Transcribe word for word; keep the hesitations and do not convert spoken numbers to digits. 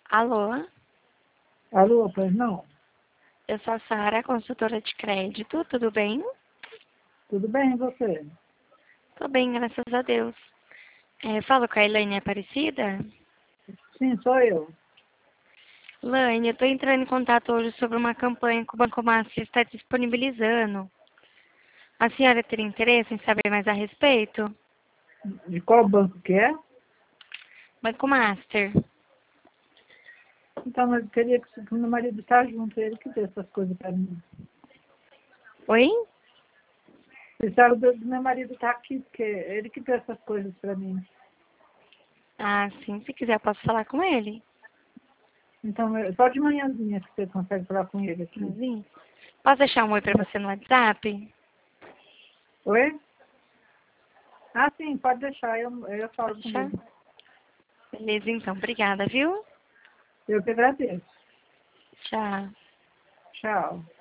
Alô, Alô, pois não? eu sou a Sara, consultora de crédito, tudo bem? Tudo bem, e você? Tô bem, graças a Deus. É, falo com a Elaine Aparecida? Sim, sou eu. Elaine, eu tô entrando em contato hoje sobre uma campanha que o Banco Master está disponibilizando. A senhora teria interesse em saber mais a respeito? De qual banco que é? Banco Master. Então, mas eu queria que o meu marido está junto, ele que vê essas coisas para mim. Oi? Precisava do, do meu marido estar aqui, porque ele que vê essas coisas para mim. Ah, sim, se quiser eu posso falar com ele. Então, eu- só de manhãzinha que você consegue falar com ele aqui. Sim. Posso deixar um oi pra você no WhatsApp? Oi? Ah, sim, pode deixar, eu, eu falo Pode com deixar? ele. Beleza, então. Obrigada, viu? Eu que agradeço. Tchau. Tchau.